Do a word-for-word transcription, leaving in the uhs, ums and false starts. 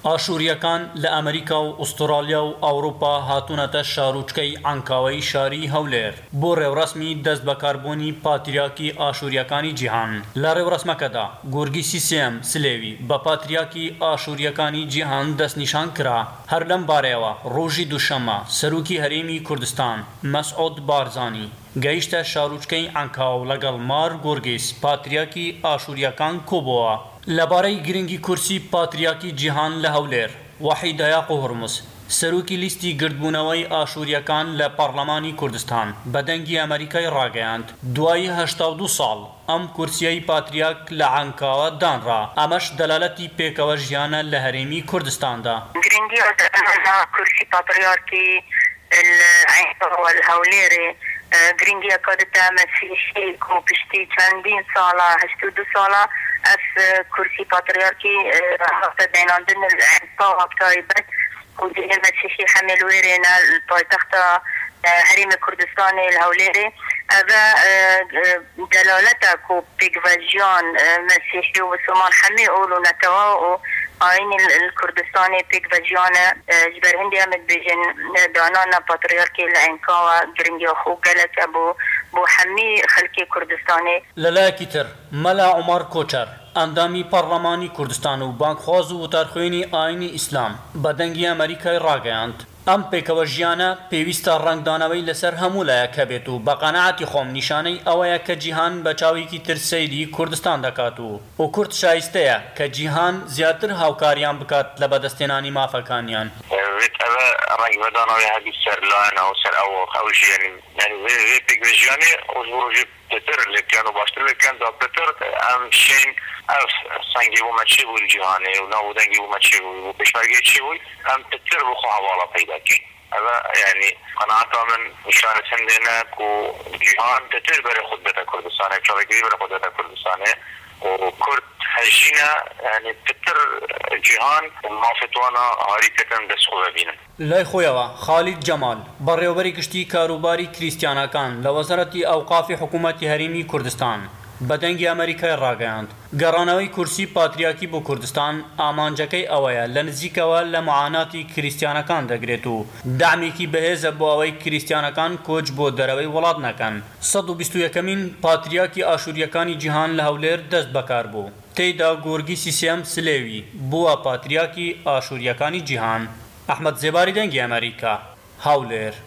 ئاشووریەکان لە ئەمریکا و ئوسترالیا و ئەوروپا هاتوونەتە شاروچکەی عەنکاوەی شاری هەولێر بۆ ڕێوڕەسمی دەست بەکاربوونی پاتریاکی ئاشووریەکانی جیهان. لە ڕێوڕەسمەکەدا گورگی سیسێم سلێوی بە پاتریاکی ئاشووریەکانی جیهان دەستنیشان کرا. هەر لەم بارەیەوە ڕۆژی دووشەممە سەرۆکی هەرێمی کوردستان مەسعود بارزانی گەیشتە شاروچکەی عەنکاو لەگەڵ مار گۆرگیس پاتریاکی ئاشووریەکان کۆبووە. لەبارەی گرنگی کورسی پاتریاکی جیهان لە هەولێر وەحید یاق و هورمز سەرۆکی لیستی گردبوونەوەی ئاشووریەکان لە پەرلەمانی کوردستان بە دەنگی ئەمریکای ڕاگەیاند دوای هەشتا و دوو ساڵ ئەم کورسیەی پاتریاک لە عەنکاوە دانرا. ئەمەش دەلالەتی پێکەوە ژیانە لە هەرێمی کوردستاندا. گرنگی کورسی پاتریارکی العەنکاوە الهەولێرێ گرنگی کادتا مسیحی کو پشتی چندین ساڵە هەشت و دوو ساڵە اف كرسي باترياركي هفته بيناندن العمقا بتايبت ودين مسيحي حمل ويرينا البايتخت هريم كردستان الهوليري هذا دلالته كو بيكفاجيان مسيحي وسلمان حمي اولو نتوا آين الكردستاني بيكفاجيان جبر هندي امد بيجن دانانا باترياركي العنكا وجرنجي اخو قالت ابو بو حمي خلقي كردستاني للاكي تر ملا عمر كوچر ئەندامی پەرلەمانی کوردستان و بانکخواز و وتارخوێنی ئاینی ئیسلام بە دەنگی ئەمریکای ڕاگەیاند. ئەم پێکەوە ژیانە پێویستە ڕنگدانەوەی لەسەر هەموو لایەکە بێت و بە قەنەعەتی خۆم نیشانەی ئەوەیە کە جیهان بە چاوێکی تر سەیری کوردستان دەکات و و کورد شایستەیە کە جیهان زیاتر هاوکاریان بکات لە بەدەستێنانی مافەکانیان. ڕنگبەدانەوەی هەبی سەر لایەنە و سەر ئەوە ئەو ژیانی یعنی پێکەوە ژیانی ڕۆژ بتر لكان وباشتر لكان دا بتر ام شين اف سنگي و مچي و جهاني و نو دنگي و مچي و بشارگي چي و ام بتر بخو حوالا پیدا کی. هذا يعني قناعة من مشان سندنا كو جهان بتر بري خطبة كردستان بشارگي بري خطبة كردستان وكرد هجينا يعني بتر جهان ما فتوانا هاريكتن دسخوة بينا. لای خۆیەوە خالید جەمال بەڕێوەبەری گشتی کاروباری کریستیانەکان لە وەزارەتی ئەوقافی حکوومەتی هەرێمی کوردستان بە دەنگی ئەمریکای ڕاگەیاند. گەڕانەوەی کورسی پاتریاکی بۆ کوردستان ئامانجەکەی ئەوەیە لە نزیکەوە لە معاناتی کریستیانەکان دەگرێت و دامێکی بەهێزە بۆ ئەوەی کریستیانەکان کۆچ بۆ دەرەوەی وڵات نەکەن. سەد و بیست و یەکەمین پاتریاکی ئاشووریەکانی جیهان لە هەولێر دەست بەکار بوو. تێیدا گۆرگی سیسێم سلێوی بووە پاتریاکی ئاشووریەکانی جیهان. ئەحمەد زێباری دەنگی ئەمریکا هەولێر.